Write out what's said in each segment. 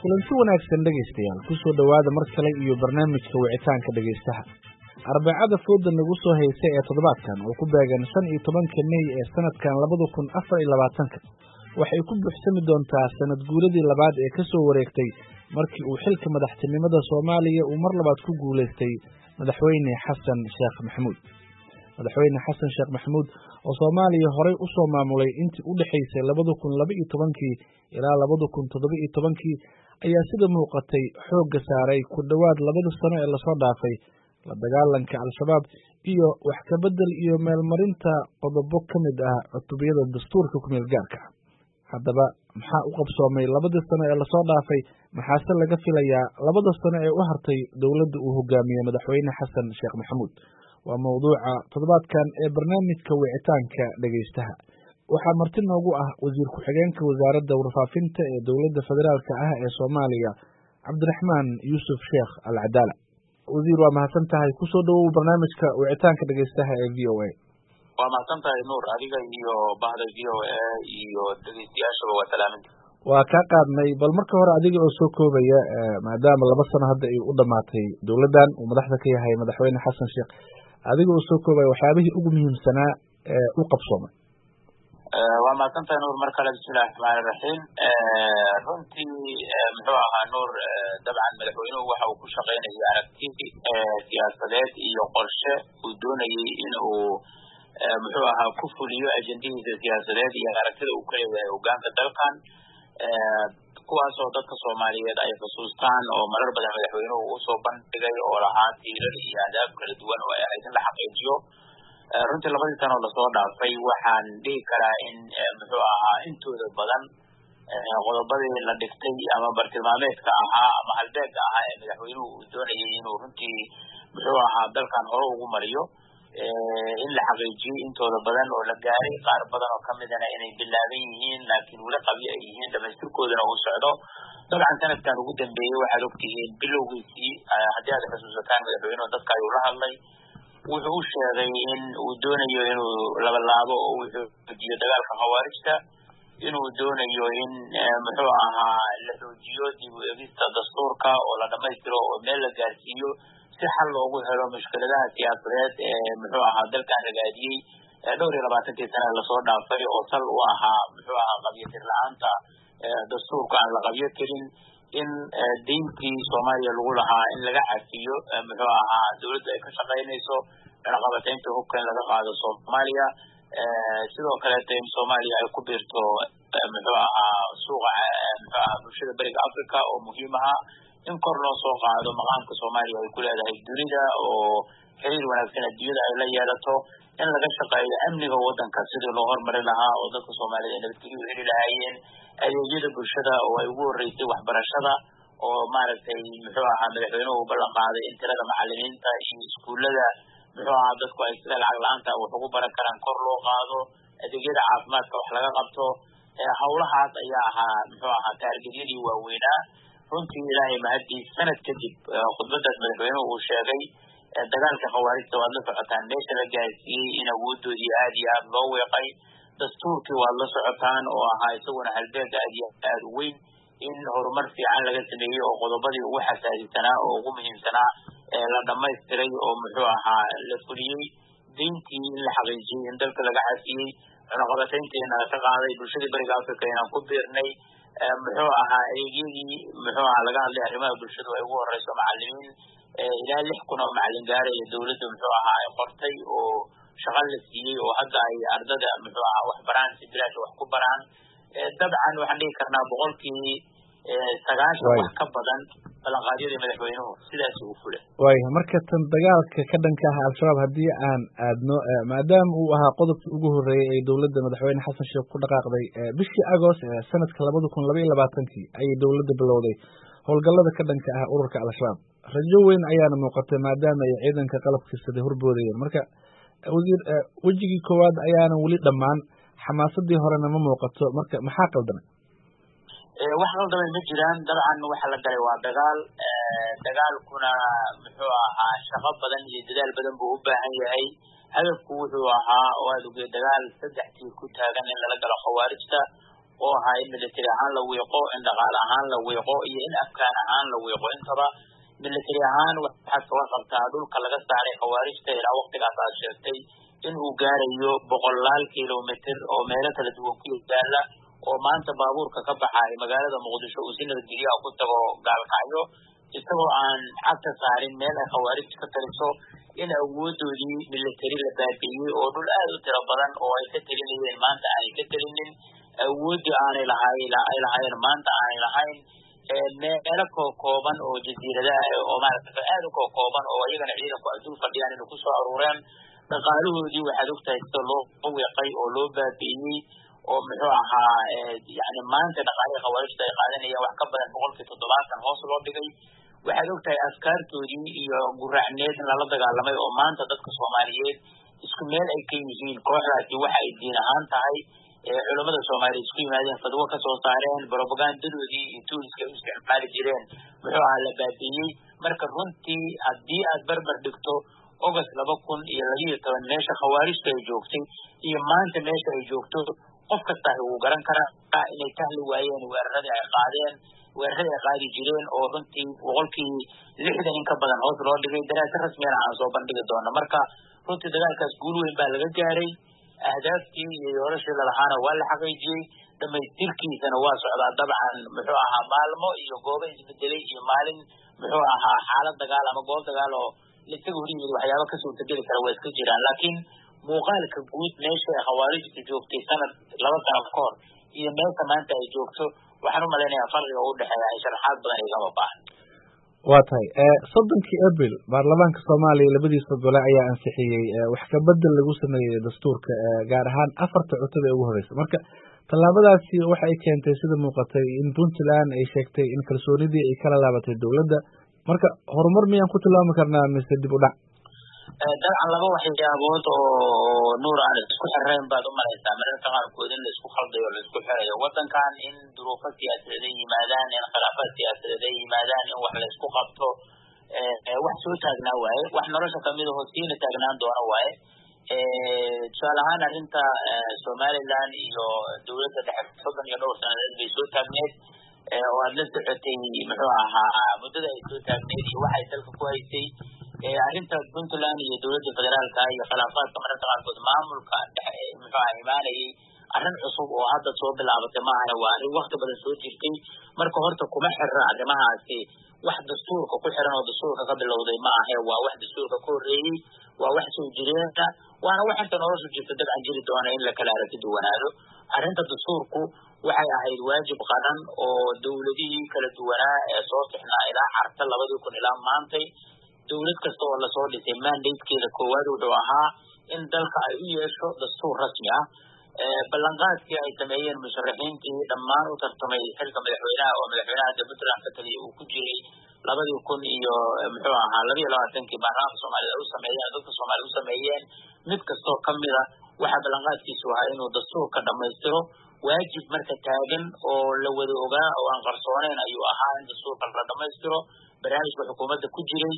kulanti wanaagsan dhegaystayaal ku soo dhawaada mar kale iyo barnaamijka wicitaanka dhegaystaha arbacada fooda nagu soo haysay ee toddobaadkan oo ku beegan 15 May ee sanadkan 2024 waxay ku buuxsami doontaa sanad guuradii labaad ee ka soo wareegtay markii uu xilka madaxtinimada Soomaaliya uu mar labaad ku guuleystay madaxweyne Xasan Sheekh Maxamuud. madaxweyne Xasan Sheekh Maxamuud oo Soomaaliya horey u soo maamulay intii u dhaxaysay 2012 ilaa 2017 ayaa sida muuqatay xoogga saaray ku dhawaad 2 sano ee la soo dhaafay la dagaalanka al-shabaab iyo wax ka bedel iyo meelmarinta qodobo ka mid ah cutubiyada dastuurka ku meel gaarka ah. haddaba maxaa u qabsoomay 2 sano ee la soo dhaafay maxaase laga filayaa 2 sano ee u hartay dowladda uu hogaamiyo madaxweyne Xasan Sheekh Maxamuud waa mawduuca toddobaadkan ee barnaamijka wicitaanka dhagaystaha. waxaa marti noogu ah wasiir ku-xigeenka wasaaradda warfaafinta ee dowladda federaalka ah ee Soomaaliya Cabdiraxmaan Yuusuf Sheekh Al-Cadaala. wasiir waa mahadsan tahay ku soo dhawow barnaamijka wicitaanka dhagaystaha ee VOA. waa mahadsan tahay Nuur, adiga iyo bahda VOA iyo dhagaystayaashaba waa salaaminta. waa ka qaadnay bal marka hore adiga oo soo koobaya maadaama 2 sano hadda ay u dhamaatay dowladdan uu madaxda ka yahay madaxweyne Xasan Sheekh, adiga oo soo koobaya waxyaabihii ugu muhiimsanaa ee u qabsoomay. waa mahadsantahay Nuur, mar kale bismillahi rahmaani rahiim. runtii muxuu ahaa Nuur, dabcan madaxweynuhu waxa uu ku shaqaynayay aragti siyaasadeed iyo qorshe uu doonayay in uu muxuu ahaa ku fuliyo ajendihiisa siyaasadeed iyo aragtida uu ka leeyahay hogaanka dalkan, kuwaasoo dadka Soomaaliyeed ay xusuustaan oo marar badan madaxweynuhu uu soo bandhigay oo lahaa tiirar iyo ahdaaf kala duwan oo ay ahayd in la xaqiijiyo. runtii 2 sano la soo dhaafay waxaan dhihi karaa in muxuu ahaa intooda badan qodobadii la dhigtay ama bartilmaameedka ahaa ama halbeegga ahaa ee madaxweynuhu uu doonayay inuu runtii muxuu ahaa dalkan hore ugu mariyo in la xaqiijiyey intooda badan oo la gaaray, qaar badan oo kamidana inay bilaaban yihiin laakiin weli qabyo ay yihiin, dhamaystirkoodana uu socdo. dabcan sanadkan ugu dambeeyey waxaad ogtihiin bilowgiisii haddii aad xusuusataan madaxweynuhu dadka ayuu la hadlay, wuxuu u sheegay in uu doonayo inuu labalaabo oo uu xoojiyo dagaalka khawaarijta, inuu doonayo in muxuu ahaa la xoojiyo dib u eegista dastuurka oo la dhamaystiro oo meel la gaarsiiyo si xal loogu helo mushkiladaha siyaasadeed ee muxuu ahaa dalkan ragaadiyey 22 sano lasoo dhaafay oo sal u ahaa muxuu ahaa qabyatir la-aanta dastuurka aan la qabyo tirin, in deyntii Soomaaliya lagu lahaa in laga cafiyo muxuu ahaa dowladda ay ka shaqaynayso cunaqabataynta hubka in laga qaado Soomaaliya, sidoo kaleeta in Soomaaliya ay ku biirto muxuu ahaa suuqa muxuu ahaa bulshada bariga Afrika oo muhiim ahaa, in kor loo soo qaado maqaamka Soomaaliya ay ku leedahay dunida oo xiriir wanaagsan adduunyada ay la yeelato, in laga shaqeeyo amniga waddanka sidii loo horumari lahaa oo dadka Soomaalida ay nabadgelyo u heli lahaayeen, adeegyada bulshada oo ay ugu horeysay waxbarashada oo maaragtay muxuu ahaa madaxweynuhu u ballan qaaday in tirada macallimiinta iyo iskuullada muxuu ahaa dadku ay sida lacag la-aanta wax ugu baran karaan kor loo qaado, adeegyada caafimaadka wax laga qabto. hawlahaas ayaa ahaa muxuu ahaa taargetyadii waaweynaa. runtii ilaahay mahadiis sanad kadib khudbadaas madaxweynuhu uu sheegay dagaalka khawaarijta waad la socotaan meesha la gaarsiiyey in awoodoodii aad iyo aad loo weeqay, dastuurkii waad la socotaan oo ahaa isaguna halbeeg aad iyo aad u weyn, in horumar fiican laga sameeyey oo qodobadii ugu xasaasisanaa oo ugu muhiimsanaa la dhamaystiray oo muxuu ahaa la fuliyey, deyntii in la xaqiijiyey in dalka laga cafiyey, cunaqabatayntiina ka qaaday, bulshadii bariga Afrika inaan ku biirnay, muxuu ahaa adeegyadii muxuu ahaa laga hadlay arrimaha bulshadu ay ugu horeyso macallimiin ilaa 6,000 oo macallin gaaraya dowladda muxuu ahaa ay qortay oo shaqo la siiyey oo hadda ay ardada muxuu ahaa wax baraan si bilaash wax ku baraan. dabcan waxaan dhihi karnaa 90% wax ka badan ballanqaadyadii madaxweynuhu sidaas uu fulay. waayahay marka tan dagaalka ka dhanka ah al-shabaab haddii aan aadno maadaama uu ahaa qodobkii ugu horreeyay ee dowladda madaxweyne Xasan Sheekh ku dhaqaaqday bishii Agost sanadka 2022 ayay dowladda bilowday howlgallada ka dhanka ah ururka al-shabaab. rajo weyn ayaana muuqatay maadaama ay ciidanka qalabka sida horboodayeen. marka wasiir wejigii koowaad ayaana weli dhammaan, xamaasadii horena ma muuqato, marka maxaa qaldamay? wax qaldamay ma jiraan. dabcan waxa la galay waa dagaal, dagaalkuna muxuu ahaa shaqo badan iyo dadaal badan buu u baahan yahay. hadafku wuxuu ahaa oo aad ogey dagaal 3 tiir ku taagan in lala galo khawaarijta oo ahaa in military ahaan la wiiqo, in dhaqaale ahaan la wiiqo, iyo in afkaan ahaan la wiiqo. intaba military ahaan waxaad ka warqabtaa dhulka laga saaray khawaarijta ilaa waqtigaas aad sheegtay in uu gaarayo 100 kilomitir oo meelo kala duwan ku yaala, oo maanta baabuurka ka baxay magaalada Muqdisho uu si nabadgelyo ku tago Gaalkacyo isagoo aan cagta saarin meel ay khawaarij ka taliso. in awoodoodii military la baabi'iyey oo dhul aad u tiro badan oo ay ka talinayeen maanta aanay ka talinin, awoodii aanay lahayn maanta aanay lahayn, meelo kooban oo jasiirada oo maaragtay aad u kooban oo iyagana ciidanku ay dul fadhiyaan inay ku soo aruureen. dhaqaalahoodii waxaad ogtahay sida loo wiiqay oo loo baabi'iyey, oo muxuu ahaa yani maanta dhaqaalihii khawaarijta ay qaadanayaan wax ka badan 70% hoos loo dhigay. waxaad ogtahay afkaartoodii iyo guracneed in lala dagaalamay oo maanta dadka Soomaaliyeed isku meel ay ka yihiin. kooxdaasi waxa ay diin ahaan tahay culimada Soomaaliyeed isku yimaadeen fadwo ka soo saareen, propagandadoodii iyo toolska ay isticmaali jireen muxuu ahaa la baabi'iyey. marka runtii haddii aad barbar dhigto August 2012 meesha khawaarijta ay joogtay iyo maanta meesha ay joogto, qof kasta uu garan karaa inay tahli waayeen weeraradii ay qaadi jireen oo runtii 60% in ka badan hoos loo dhigay. daraasad rasmi ah aan soo bandhigi doono. marka runtii dagaalkaas guul weyn baa laga gaaray, ahdaaftii iyo yoolashii lalahaana waa la xaqiijiyey, dhamaystirkiisana waa socdaa. dabcan muxuu ahaa maalmo iyo goobo isbedelay iyo maalin muxuu ahaa xaalad dagaal ama goob dagaal oo isaga horiyay waxyaabo ka suurtageli kara waa iska jiraan, laakiin muuqaalka guud meesha ay khawaarijtu joogtay sanad 2 sano ka hor iyo meesha maanta ay joogto waxaan u maleynayaa farqiga u dhexeeya ay sharaxaad badan igama baahan. waa tahay 30 April baarlamaanka Soomaaliya labadiisa gole ayaa ansixiyey wax ka bedel lagu sameeyay dastuurka gaar ahaan 4 cutub ee ugu horeysa. marka tallaabadaasi waxa ay keentay sida muuqatay in Puntland ay sheegtay in kalsoonidii ay kala laabatay dawladda. marka horumar miyaan ku tilmaami karnaa mise dib u dhac? dabcan laba waxyaabood oo nuur aan isku xirreyn baad u malaysaa mararka qaarkood in la isku khaldayo la isku xirayo. waddankan in duruufo siyaasadeed ay yimaadaan, in khilaafaad siyaasadeed ay yimaadaan, in wax la isku qabto wax soo taagnaa waaye, wax nolosha kamid ahoo siina taagnaan doona waaye. tusaale ahaan arrinta Somaliland iyo dawladda dhexe 30 iyo dhowr sanadeed bay soo taagneed oo aad la socotay muxuu ahaa muddada ay soo taagneed iyo waxay dalka ku haysay. arrinta Puntland iyo dawladda federaalka iyo khilaafaadka mararka qaarkood maamulka dhexe muxuu ahaa imaanayay arrin cusub oo hadda soo bilaabatay ma aha, waa arrin waqti badan soo jirtay. marka horta kuma xirra arrimahaasi wax dastuurka ku xiran oo dastuurka ka bilowday ma aha, waa wax dastuurka ka horreeyey, waa wax soo jireena, waana wax inta noloshu jirta dabcan jiri doona in la kala aragti duwanaado. arrinta dastuurku waxay ahayd waajib qaran oo dawladihii kala duwanaa ee soo tixnaa ilaa carta 2000 ilaa maantay dawlad kasta oo lasoo dhisay mandatekeeda koowaad wuxuu ahaa in dalka ay u yeesho dastuur rasmi ah. ballanqaadkii ay sameeyeen musharaxiintii dhammaan u tartamay xilka madaxweynaha oo madaxweynaha Puntland ka taliya uu ku jiray 2000 iyo muxuu ahaa 22 baarlamaanka Soomaaliya u sameeyeen dadka Soomaaliya u sameeyeen mid kastoo kamid ah waxa ballanqaadkiisu ahaa inuu dastuurka dhamaystiro. waajib marka taagan oo la wada ogaa oo aan qarsooneyn ayuu ahaa in dastuurka la dhamaystiro. barnaamijka xukuumadda ku jiray,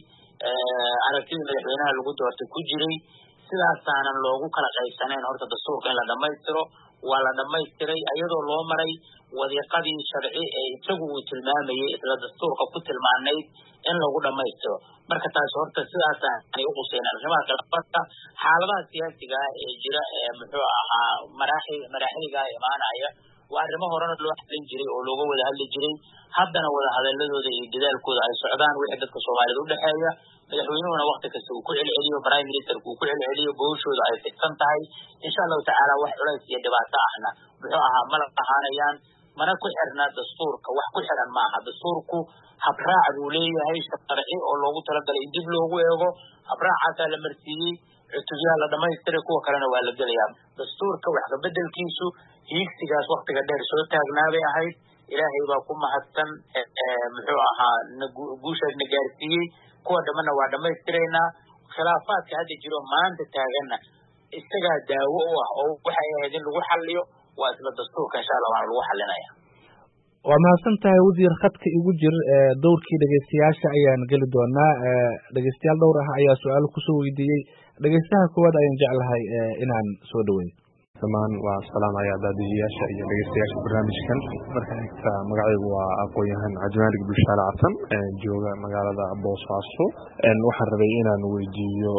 aragtida madaxweynaha lagu doortay ku jiray, sidaasaanan loogu kala qaybsanayn horta dastuurka in la dhamaystiro. waa la dhamaystiray iyadoo loo maray wadiiqadii sharci ee isagu uu tilmaamayay isla dastuurka ku tilmaanayd in lagu dhamaystiro. marka taas horta sidaasaan u quseynaa arrimaha khilaafaadka xaaladaha siyaasiga ee jira muxuu ahaa maraaxiliga imaanaya waa arrimo horena loo hadlin jiray oo looga wada hadli jiray, haddana wada hadaladooda iyo dadaalkooda ay socdaan wixii dadka Soomaaliyeed u dhexeeya. madaxweynuhuna waqti kasta uu ku celceliyo, prime ministerku uu ku celceliyo, gowshooda ay fidsan tahay. insha Allah tacaala wax culays iyo dhibaato ahna muxuu ahaa ma lahaanayaan, mana ku xirna dastuurka, wax ku xiran maaha. dastuurku habraac buu leeyahay sharci oo loogu talagalay in dib loogu eego, habraacaasaa la marsiiyey, cutubyaha la dhamaystiray, kuwa kalena waa la gelayaa. dastuurka wax ka bedelkiisu hiigsigaas waqtiga dheer soo taagnaabay ahayd. ilaahay baa ku mahadsan muxuu ahaa guushaasna gaarsiiyey, kuwa dhamana waa dhamaystiraynaa. khilaafaadka hadda jiro maanta taaganna isagaa daawo u ah oo waxay ahayd in lagu xalliyo, waa isla dastuurka insha Allah waana lagu xalinaya. waa mahadsan tahay wasiir. khadka igu jir dowrkii dhegeystayaasha ayaan geli doonaa. dhegeystayaal dhowr ah ayaa su-aalo kusoo weydiiyey. dhegeystaha koowaad ayaan jeclahay inaan soo dhaweeyo. dhammaan waa salaamaya daadiyaasha iyo dhegeystayaasha barnaamijkan. marka xigta magacaygu waa aqoon-yahan Cabdimaalig Bulshaale Cabsan jooga magaalada Boosaaso. waxaan rabay inaan weydiiyo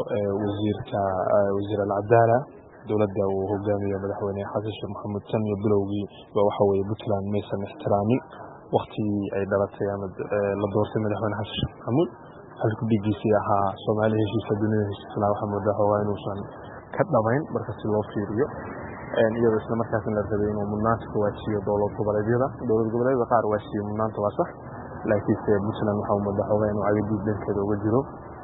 wasiir al-Cadaala dowladda uu hogaamiyo madaxweyne xasan sheekh maxamuud tan iyo bilowgii waxa weeye Puntland maysan ixtiraamin waqtigii ay dhalatay ama la doortay madaxweyne xasan sheekh maxamuud halku dhigiisii ahaa Soomaali heshiisa dunida heshiisla waxa moodaa inuusan ka dhabayn marka si loo fiiriyo iyadoo isla markaasna la rabay inuu mudnaanta ku waajiyo dowlad goboleedyada qaar waajiyo mudnaanta waa sax laakiinse Puntland waxa uu madaxweyne inuu cadaadis dhankeeda uga jiro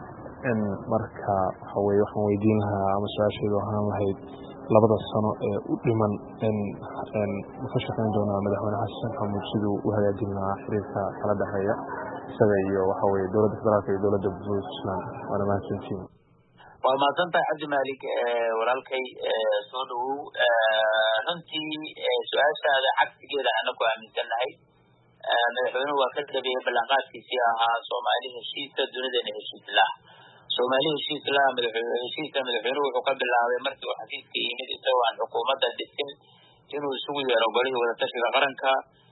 marka waxa weeye waxaan weydiin lahaa ama su-aasheedu ahaan lahayd labada sano ee u dhiman ka shaqayn doonaa madaxweyne xasan sheekh maxamuud siduu u hagaajin lahaa xiriirka kala dhexeeya isaga iyo waxa weeye dowladda federaalka iyo dowladda Puntland. waana mahadsantiin. waa mahadsantahay Cabdimaalig walaalkay soo dhawow. runtii su-aashaada cagsigeeda ana ku aaminsanahay madaxweynuhu waa ka dhabeeyey ballanqaadkiisii ahaa Soomaali heshiisa dunidana heshiis lah. Soomaali heshiis lah madaxweynuhu wuxuu ka bilaabay markii uu xafiiska yimid isagoo aan xukuumadda dhisin inuu isugu yeero golihii wadatashiga qaranka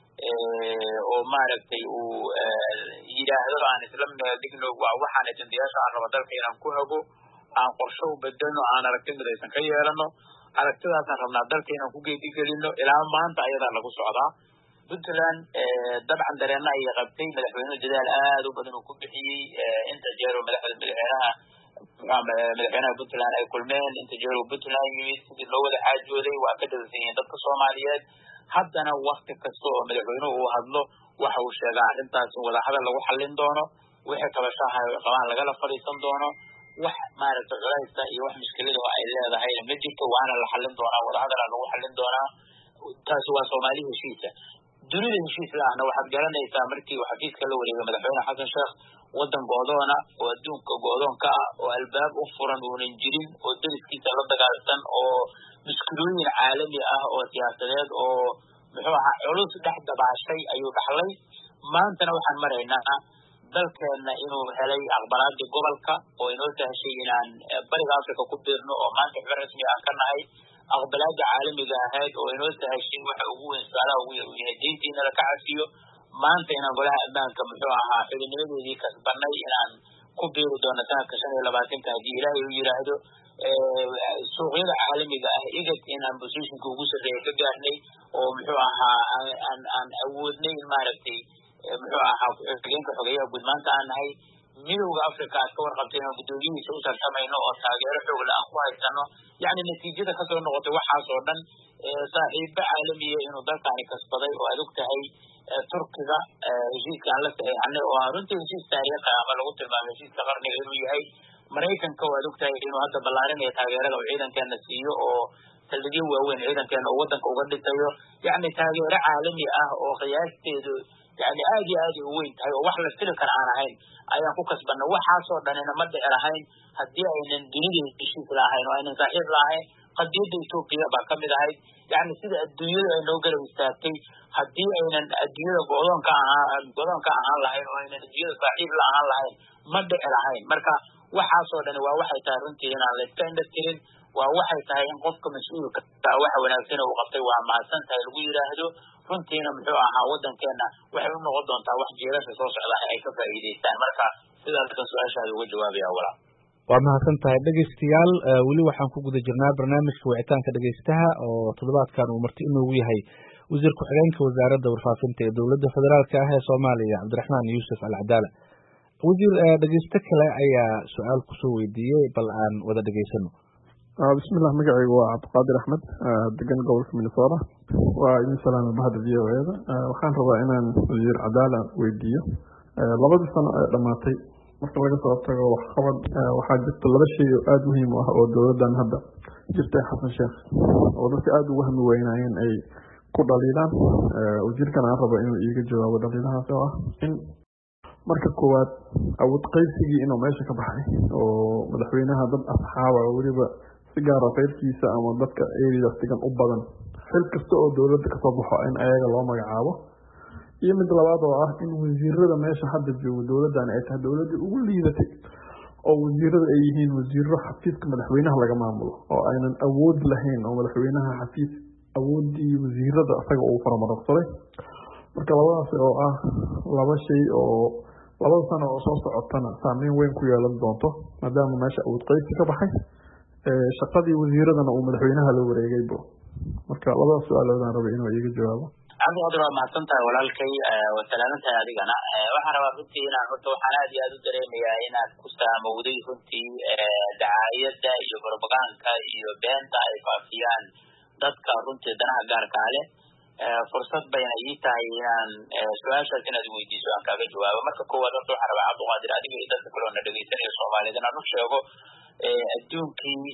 oo maaragtay uu yidhaahdo aan isla digno waxaan ajendayaasha aan rabo dalka inaan ku hago aan qorshe u bedelno aan aragti midaysan ka yeelano aragtidaasaan rabnaa dalka inaan ku geedigelino ilaa maanta ayadaa lagu socdaa. Puntland dabcan dareenna ayay qabtay madaxweynuhu dadaal aad u badan uu ku bixiyey inta jeer madaxweynaha Puntland ay kulmeen inta jeer Puntland yimid sidii loo wada xaajooday waa ka dhageysan yihiin dadka Soomaaliyeed. haddana wakti kasta oo madaxweynuhu uu hadlo waxa uu sheegaa arrintaas in wada hadal lagu xallin doono wixii kabashaha qabaan lagala fadhiisan doono wax maaragtay culaysta iyo wax mushkilada oo ay leedahay ma jirto waana la xallin doonaa wada hadal lagu xallin doonaa. taasi waa Soomaali heshiisa. dunida heshiis laahna waxaad garanaysaa markii uu xafiiska la wareegay madaxweyne xasan sheekh wadan goodoona oo adduunka goodoonka ah oo albaab u furan uunan jirin oo dariskiisa la dagaalsan oo mushkilooyin caalami ah oo siyaasadeed oo muxuu ahaa culus dhex dabaashay ayuu dhaxlay. maantana waxaan maraynaa dalkeena inuu helay aqbalaadii gobolka oo inoo sahashay inaan bariga Afrika ku biirno oo maanta xubin rasmi aan ka nahay aqbalaada caalamiga ahayd oo inoo sahashay waxa ugu weyn su'aalaha ugu yahay diintiina la ka cafiyo maanta inaan golaha ammaanka muxuu ahaa xubinnimadeedii kasbanay inaan ku biiri doono sanadka 25 haddii ilaahay uu yiraahdo suuqyada caalamiga ah igad inaan positionka ugu sarreeya ka gaarnay oo muxuu ahaa aan awoodnay in maaragtay muxuu ahaa ku-xigeenka xogeeyaha guud maanta aan nahay midowga Afrika aad ka warqabtay inaan guddoomiyihiisa u tartamayno oo taageero xoog leh aan ku haysano yacni natiijada kasoo noqotay waxaas oo dhan saaxiibo caalamiya inuu dalkaani kasbaday oo aad og tahay Turkiga heshiiska aan la saxeexanay oo runtii heshiis taariikhi ama lagu tilmaamay heshiiska qarniga inuu yahay. Maraykanka oo aad og tahay inuu hadda ballaarinaya taageerada uu ciidankeena siiyo oo saldhigyo waaweyn ciidankeena uu wadanka uga dhisayo yacni taageero caalami ah oo qiyaasteedu يعني آدي وين هاي وحلا سلك أنا هين أيام كوكس بنا وحاسو دنا نمد إلى هين هدي أين الدنيا تشوف لها هين وأين زاهر لها هين قد يدي توقيا بكم إلى هين يعني سيد الدنيا نوجل مستعتي هدي أين الدنيا قولون كان لها هين وأين الدنيا زاهر لها هين مد إلى هين مركا وحاسو دنا وواحد تارنتي هنا على ستاند تيرين وواحد تاين قفك مسؤول كواحد وناسين وقطي ومع سنة الويرة هدو runtiina muxuu ahaa wadankeena waxay u noqon doontaa wax jeerasha soo socda ay ka faa'iideystaan marka sidaas ka su'aashaada uga jawaabaya walaa. waa mahadsan tahay dhegeystayaal weli waxaan ku guda jirnaa barnaamijka wicitaanka dhegeystaha oo toddobaadkan uu marti inoogu yahay wasiir ku-xigeenka wasaaradda warfaafinta ee dowladda federaalka ah ee Soomaaliya Cabdiraxmaan Yuusuf Al-Cadaala. wasiir dhegeyste kale ayaa su'aal ku soo weydiiyay bal aan wada dhageysano. بسم الله مجاعي وعبد القادر أحمد دقن قول في مينيسوتا وإن سلام بهذا الفيديو هذا وخان رضا إن وزير عدالة ويدية لبعض السنة لما تي مثل لقى صوتك وخبر وحاجة لبعض شيء آد مهم ودولة دان هذا جبت حسن الشيخ ودرت آد وهم وينين أي كل دليلا وزير كان عرض إنه يجي جواب دليلها سوا إن marka koowaad awood qaybsigii inuu meesha ka baxay oo madaxweynaha dad asxaab ah waliba si gaar ah qaybkiisa ama dadka eedada sigan u badan xil kasta oo dawladda ka soo baxo in ayaga loo magacaabo iyo mid labaad oo ah in wasiirada meesha hadda jooga dawladdan ay tahay dawladda ugu liidatay oo wasiirada ay yihiin wasiiro xafiiska madaxweynaha laga maamulo oo aynan awood lahayn oo madaxweynaha xafiis awoodii wasiirada isaga uu faramaraqsaday. marka labadaas oo ah laba shay oo labada sano oo soo socotana saameyn weyn ku yeelan doonto maadaama meesha awood qaybsi ka baxay shaqadii wasiiradana uu madaxweynaha la wareegaybo. marka labadaas su-aaloodaan rabay inuu iiga jawaabo. cabdiqaadir waa mahadsantahay walaalkay, waa salaamantahay adigana. waxaan rabaa runtii inaan horta waxaan aad iyo aad u dareemayaa inaad ku saamowday runtii dacaayadda iyo propaganda iyo beenta ay faafiyaan dadka runtii danaha gaarkaa leh. fursad bayna ii tahay inaan su-aashaas inaad weydiiso aan kaaga jawaabo. marka koowaad horta waxaan rabaa cabdiqaadir adiga iyo dadka kale oo na dhegeysanaya Soomaalida inaan u sheego adduunkii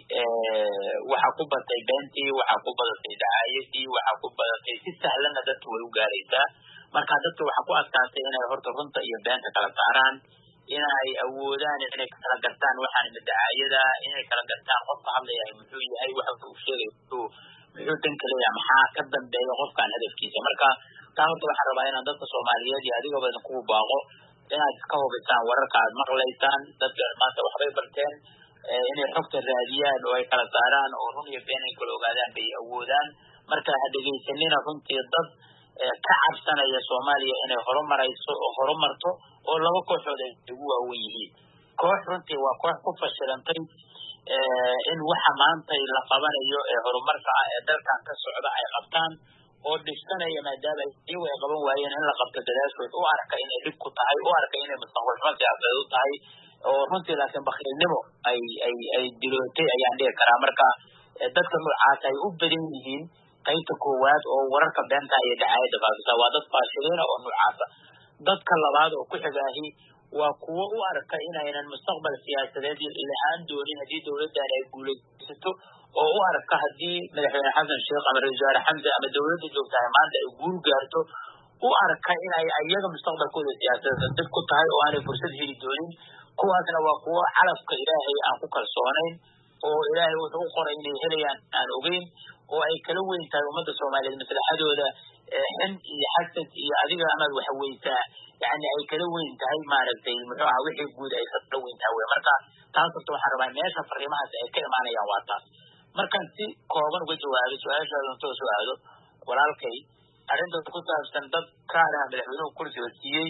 waxaa ku batay beentii, waxaa ku badatay dacaayadii, waxaa ku badatay si sahlanna dadka way u gaaraysaa. marka dadka waxaa ku adkaatay inay horta runta iyo beenta kala saaraan, inay awoodaan inay kala gartaan waxaan dacaayada, inay kala gartaan qofka hadlayahay muxuu yahay, waxa uu sheegay muxuu danka leeyahay, maxaa ka dambeeya qofkan hadafkiisa. marka taa horta waxaan rabaa inaan dadka Soomaaliyeed iyo adigaba idinku baaqo inaad iska hubisaan wararka aad maqlaysaan. dadka maanta waxbay barteen inay xogta raadiyaan oo ay kala saaraan oo run iyo been ay kala ogaadaan bay awoodaan. marka ha dhegeysanina runtii dad ka cabsanaya Soomaaliya inay horumarto oo laba kooxood ay ugu waaweyn yihiin. koox runtii waa koox ku fashilantay in waxa maanta la qabanayo ee horumarka ah ee dalkan ka socda ay qabtaan oo dhisanaya maadaama iyagu ay qaban waayeen in la qabto dadaashood, u arka inay dhib ku tahay, u arka inay mustaqbalxumo siyaasadeed u tahay, oo runtii laakiin bakhiilnimo ay dilootay ayaan dhihi karaa. marka dadka noocaas ay u badan yihiin qaybta koowaad oo wararka beenta iyo dacaayadda faafisa waa dad faashiliina oo noocaasa. dadka labaad oo ku xigaahi waa kuwo u arka inaynan mustaqbal siyaasadeed lahaan doonin haddii dowladdan ay guulaysato, oo u arka haddii madaxweyne xasan sheekh ama ra-iisul wasaare xamse ama dowladda joogtahay maanta ay guul gaarto, u arka inay iyaga mustaqbalkooda siyaasadeed dad ku tahay oo aanay fursad heli doonin. kuwaasna waa kuwo calafka ilaahay aan ku kalsoonayn oo ilaahay wuxuu u qoray inay helayaan aan ogeyn, oo ay kala weyn tahay ummadda Soomaaliyeed maslaxadooda xin iyo xasad iyo adiga amaad wax weysaa, yani ay kala weyn tahay maaragtay muxuu ahaa wixii guud ay kala weyn tahay. marka taas horta waxaan rabaa meesha fariimahaas ay ka imaanayaan waa taas. markaan si kooban uga jawaabo su-aashaada intoo soo aado walaalkay arrinta ku saabsan dad kaana madaxweynuhu kursiga siiyey,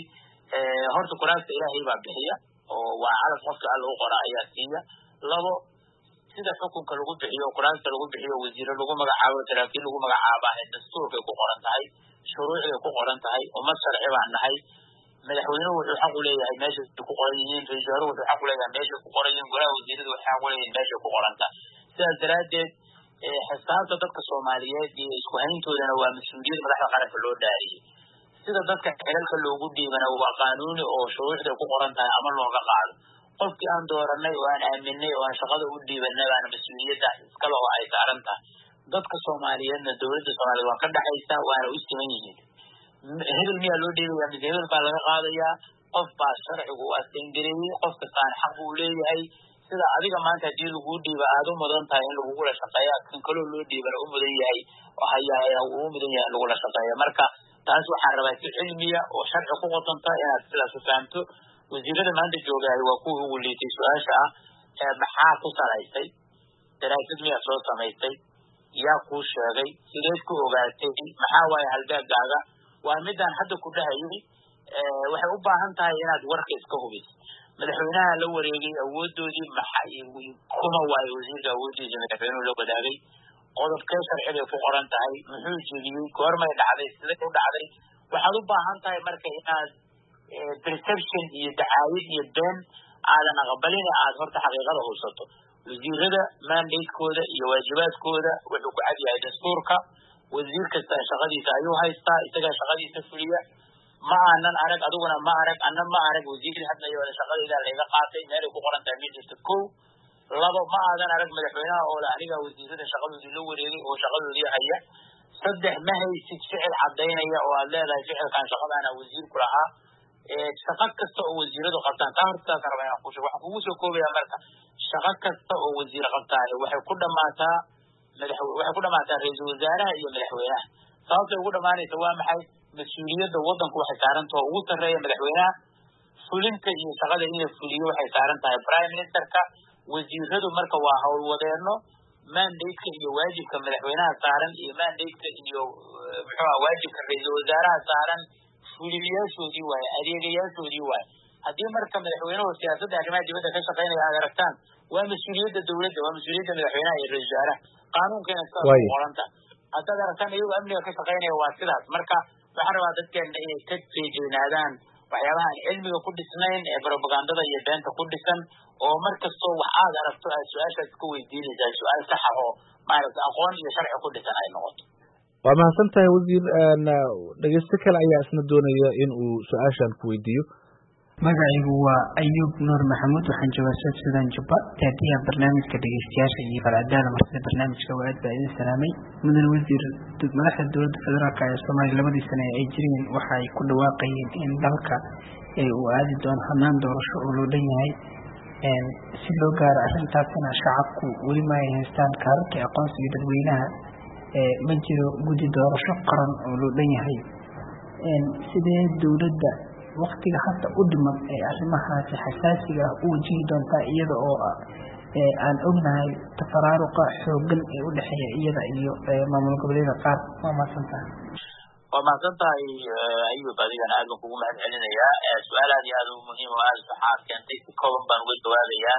horta kuraasta ilaahay baa bixiya oo waa calaf qofka alla u qora ayaa siiya. labo, sida xukunka lagu bixiyo kuraasta lagu bixiyo wasiiro lagu magacaabo saraakiil lagu magacaaba dastuurkay ku qoran tahay, shuruucday ku qoran tahay, ummad sharci baan nahay. madaxweynuhu wuxuu xaq u leeyahay meeshay ku qoran yihiin, ra-iisul wasaaruhu wuxuu xaq u leeyahay meeshay ku qoran yihiin, golaha wasiiradu waxay xaq u leeyihiin meeshay ku qoran tahay. sidaas daraaddeed xisaabta dadka Soomaaliyeed iyo isku hayntoodana waa mas-uuliyad madaxda qaranka loo dhaariyey. sida dadka xilalka loogu dhiibana waa qaanuuni oo shuruucday ku qoran tahay ama looga qaado. qofkii aan dooranay oo aan aaminay oo aan shaqada u dhiibanay baana mas-uuliyaddaas iskale oo ay saaran tahay. dadka Soomaaliyeedna dowladda Soomaaliyeed waa ka dhaxaysaa waana u siman yihiin. hebel miyaa loo dhiibayaa mise hebel baa laga qaadayaa? qof baa sharcigu u astangareeyey, qof kastaan xaq uu leeyahay. sida adiga maanta haddii laguu dhiiba aad u mudan tahay in lagugula shaqeeya, kan kaloo loo dhiibana u mudan yahay uu mudan yahay in lagula shaqeeya. marka taas waxaan rabaa si cilmiya oo sharci ku qotanta inaad sidaas u fahamto. wasiirada maanta joogaay waa kuwii ugu liitay su-aasha ah maxaa ku salaysay, daraasad miyaa soo samaysay, yaa kuu sheegay, sideed ku ogaatay, maxaa waaye halbeegaaga? waa midaan hadda ku dhahayay. waxay u baahan tahay inaad warka iska hubiso. madaxweynaha la wareegay awoodoodii kuma waayo wasiirka awoodiisa madaxweynuhu la wadaagay. qodobkee sharcibay ku qoran tahay, muxuu jebiyey, goormay dhacday, siday u dhacday? waxaad u baahan tahay marka inaad perception iyo dacaayad iyo been aadan aqbalin, aad horta xaqiiqada hubsato. wasiirada mandatekooda iyo waajibaadkooda wuxuu ku cad yahay dastuurka. wasiir kasta shaqadiisa ayuu haystaa, isagaa shaqadiisa fuliya. ma aanan arag, adiguna ma arag, anna ma arag wasiir hadlayo shaqadayda layga qaatay meelay ku qoran tahay mid jirta. kow. labo, ma aadan arag madaxweynaha oo aniga wasiirada shaqadoodii la wareegay oo shaqadoodii haya. saddex, ma haysid ficil cadaynaya oo aad leedahay ficilkan shaqadaana wasiir ku lahaa. shaqo kasta oo wasiiradu qabtaan taa hortaas rabaa inaan ku sheego. waxaan kugu soo koobayaa marka shaqo kasta oo wasiir qabtaan waxay ku dhamaataa ra-iisul wasaaraha iyo madaxweynaha. sababtay ugu dhamaanaysa waa maxay? mas-uuliyadda waddanku waxay saarantaho ugu sarreeya madaxweynaha. fulinta iyo shaqada in la fuliyo waxay saaran tahay prime ministerka. wasiiradu marka waa howlwadeeno mandate-ka iyo waajibka madaxweynaha saaran iyo mandate-ka iyo waajibka ra'iisul wasaaraha saaran fuliyaashoodii waaye, adeegayaashoodii waaye. haddii marka madaxweynuhu siyaasadda arrimaha dibadda ka shaqaynaya aad aragtaan, waa mas-uuliyadda dowladda, waa mas-uuliyadda madaxweynaha iyo ra'iisul wasaaraha. qaanuunkana sidaas ku qoranta. haddaad aragtaan iyagoo amniga ka shaqaynaya waa sidaas. marka waxaan rabaa dadkeena inay ka feejignaadaan waxyaabaha aan cilmiga ku dhisnayn ee propagandada iyo beenta ku dhisan, oo mar kastoo wax aad aragto aad su-aashaas ka weydiinaysaa su-aal saxa oo maaragta aqoon iyo sharci ku dhisan ay noqoto. waa mahadsan tahay wasiir. dhegeysto kale ayaa isna doonaya in uu su-aashan ku weydiiyo. magacaygu waa Ayuub Nuur Maxamuud, waxaan joogaa South Sudan Juba. taadiyaha barnaamijka dhegeystayaasha iyo falcadaada martida barnaamijka waa aad baa idin salaamay. mudan wasiir, madaxda dowladda federaalka ee Soomaaliya labadii sane ay jireen waxa ay ku dhawaaqayeen in dalka uu aadi doono hannaan doorasho oo loo dhan yahay. si loo gaaro arrintaasina shacabku weli ma ay haystaan kaararkii aqoonsiga dadweynaha. ma jiro guddi doorasho qaran oo loo dhan yahay. sidee dowladda waktiga hadda u dhiman ee arrimahaasi xasaasiga ah u wajihi doontaa, iyada oo aan ognahay tafaraaruqa xoogan ee u dhexeeya iyada iyo maamul goboleedyada qaar? waa mahadsantahay. waa mahadsantahay Ayuub, adigana aad baan kugu mahad celinayaa. su-aal aad iyo aad u muhiim oo aad saxaad keentay, si kooban baan uga jawaabayaa.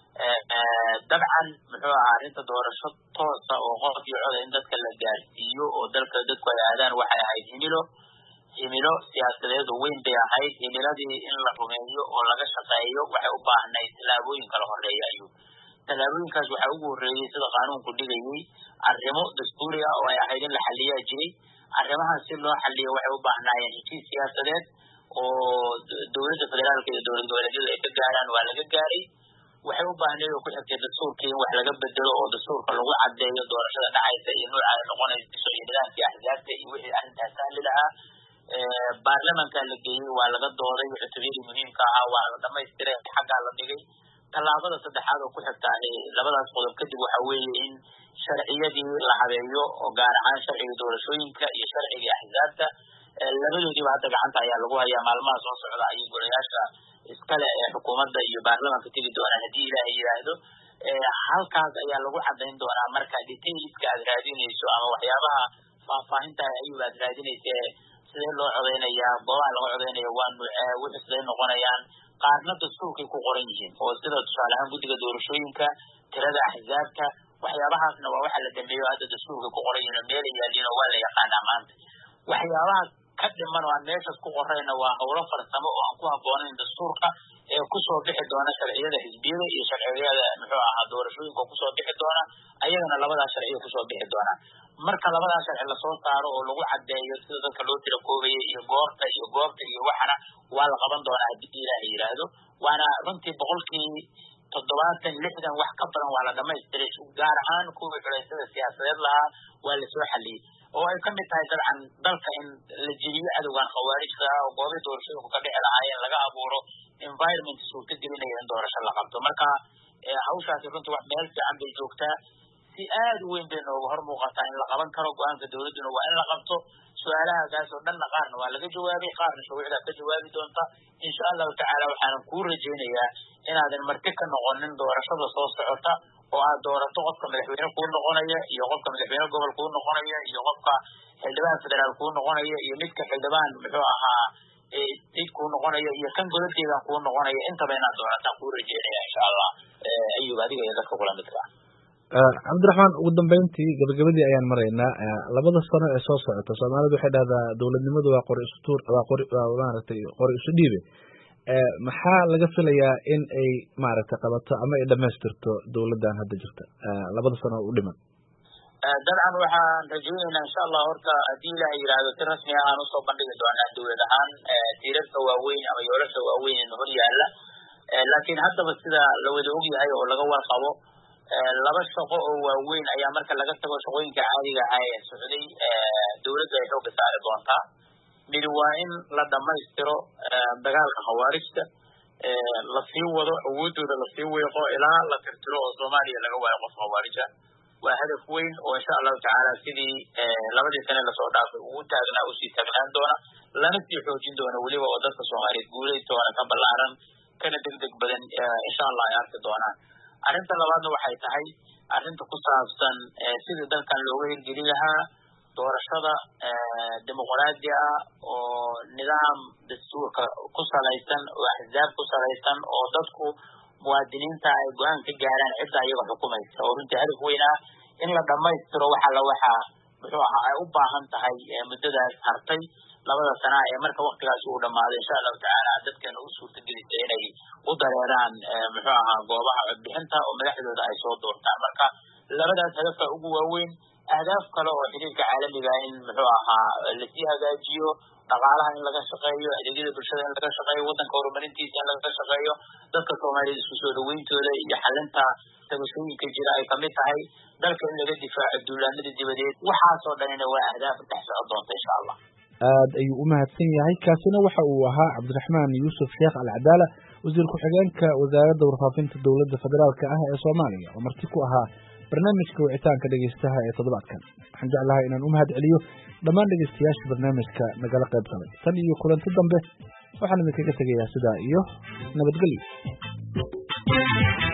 dabcan muxuu ahaa arrinta doorasho toosa oo qof iyo cod in dadka la gaarsiiyo oo dalka dadku ay aadaan waxay ahayd himilo siyaasadeed oo weyn bay ahayd. himiladii in la rumeeyo oo laga shaqeeyo waxay u baahnayd tallaabooyin kala horeeya. tallaabooyinkaas waxaa ugu horreeyey sida qaanuunku dhigayay arrimo dastuuri ah oo ay ahayd in la xaliyaa jiray. arrimahaas si loo xaliyo waxay u baahnaayeen heshiis siyaasadeed oo dowladda federaalka iyo dowlad goboleedyadu ay ka gaaraan, waa laga gaaray. waxay u baahnayd oo ku xigtay dastuurkii in wax laga bedelo oo dastuurka lagu caddeeyo doorashada dhacaysa iyo nooca ay noqonayso iyo nidaamkii axzaabta iyo wixii arrintaas sahli lahaa. baarlamanka la geeyey, waa laga dooday, cutubiyadii muhiimka ahaa waa la dhamaystiray, xaggaa la dhigay. tallaabada saddexaad oo ku xigta labadaas qodob kadib waxa weeye in sharciyadii la habeeyo oo gaar ahaan sharciga doorashooyinka iyo sharciga axzaabta. labadoodiiba hadda gacanta ayaa lagu hayaa. maalmaha soo socda ayay golayaasha iskale ee xukuumadda iyo baarlamanka tegi doonaan haddii ilaahay yidhaahdo. halkaas ayaa lagu cadayn doonaa marka detailska aad raadinayso ama waxyaabaha faahfaahinta ayuu aad raadinaysa. sidee loo codeynayaa, goobaha laga codeynaya waa nuucee, wixii siday noqonayaan. qaarna dastuurkay ku qoran yihiin oo sida tusaale ahaan guddiga doorashooyinka, tirada axzaabta, waxyaabahaasna waa waxa la dambeeyo hadda dastuurkay ku qoran yihiin oo meel yaaliin oo waa la yaqaanaa maanta. waxyaabaha ka dhiman oo aan meeshaas ku qorayna waa howlo farsamo oo aan ku habboonayn dastuurka ee kusoo bixi doona sharciyada xisbiyada iyo sharciyada muxuu ahaa doorashooyinka kusoo bixi doona. ayagana labadaas sharciya kusoo bixi doona. marka labadaas sharci lasoo saaro oo lagu caddeeyo sida dadka loo tira koobaya iyo goorta iyo goobta iyo waxana waa la qaban doonaa haddii ilaahay yidhaahdo. waana runtii 70-60 wax ka badan waa la dhamaystiray. gaar ahaan kuwii culaysyada siyaasadeed lahaa waa lasoo xaliyey oo ay kamid tahay dabcan dalka in la jiriyo cadowgan khawaarijka oo goobihii doorashooyinku ka dhici lahaayeen laga abuuro environment suurta gelinaya in doorasho la qabto. marka hawshaasi runtii wax meel fiican bay joogtaa. si aad u weyn bay nooga hor muuqataa in la qaban karo. go-aanka dowladduna waa in la qabto. su-aalahaas oo dhanna qaarna waa laga jawaabay, qaarna shuruucdaa ka jawaabi doonta. insha allahu tacaala waxaanan kuu rajaynayaa inaadan marti ka noqonin doorashada soo socota oo aad doorato qofka madaxweyne kuu noqonaya iyo qofka madaxweyne gobol kuu noqonaya iyo qofka xildhibaan federaal kuu noqonaya iyo midka xildhibaan muxuu ahaa state kuu noqonaya iyo kan gobolkeedan kuu noqonaya. intaba inaad doorataan kuu rajaynaya insha allah. Ayuub, adiga iyo dadka kula midka cabdiraxmaan, ugu dambeyntii gabagabadii ayaan maraynaa. labada sano ee soo socota soomaalidu waxay dhahdaa dowladnimadu waa qori isu tuur, maaragtay qori isu dhiibe. maxaa laga filayaa in ay maaragtay qabato ama ay dhamaystirto dowladdan hadda jirta labada sano u dhiman? dabcan waxaan rajaynaynaa insha allah horta haddii ilaahay yidhaahdo si rasmi ah aan usoo bandhigi doonaa dowlad ahaan tiirarka waaweyn ama yoolasha waaweyn ee hor yaalla. laakiin haddaba sida la wada ogyahay oo laga warqabo laba shaqo oo waaweyn ayaa marka laga tago shaqooyinka caadiga ah ee socday dowladda ay xoogga saari doontaa. mid waa in la dhamaystiro dagaalka khawaarijta, lasii wado awoodooda lasii weeqo ilaa la tirtiro oo soomaaliya laga waayo qof khawaarija. waa hadaf weyn oo insha allahu tacaala sidii labadii sane lasoo dhaafay ugu taagnaa usii taagnaan doona lana sii xoojin doona weliba oo dadka soomaaliyeed guulaystoona ka ballaaran kana degdeg badan insha allah ay arki doonaan arrinta labaadna waxay tahay arrinta ku saabsan sidii dalkan looga hirgelin lahaa doorashada dimuqraadi ah oo nidaam dastuurka ku salaysan oo axzaab ku salaysan oo dadku muwaadiniinta ay go-aan ka gaaraan cidda iyaga xukumaysa oo runtii hadaf weyn ah in la dhammaystiro waxa muxuu ahaa ay u baahan tahay muddadaas hartay labada sana ee marka waktigaas uu dhamaaday insha allahu tacaala dadkeena u suurtagelisa inay u dareeraan muxuu ahaa goobaha codbixinta oo madaxdooda ay soo doortaan marka labadaas hadafka ugu waaweyn ahdaaf kale oo xiriirka caalamiga in muxuu ahaa lasii hagaajiyo dhaqaalaha in laga shaqeeyo adeegyada bulshada in laga shaqeeyo waddanka horumarintiisa in laga shaqeeyo dadka soomaaliyeed isku soo dhaweyntooda iyo xalinta tabashooyinka jira ay kamid tahay dalka in laga difaaco duulaanada dibadeed waxaasoo dhanina waa ahdaaf dhex socon doonta insha allah aad ayuu u mahadsan yahay kaasina waxa uu ahaa cabdiraxmaan yuusuf sheekh alcadaala wasiir ku-xigeenka wasaaradda warfaafinta dowladda federaalka ah ee soomaaliya oo marti ku ahaa barnaamijka wicitaanka dhegeystaha ee toddobaadkan waxaan jeclahay inaan u mahad celiyo dhammaan dhegeystayaasha barnaamijka nagala qayb galay tan iyo kulanti dambe waxaan idinkaga tegayaa sidaa iyo nabadgelyo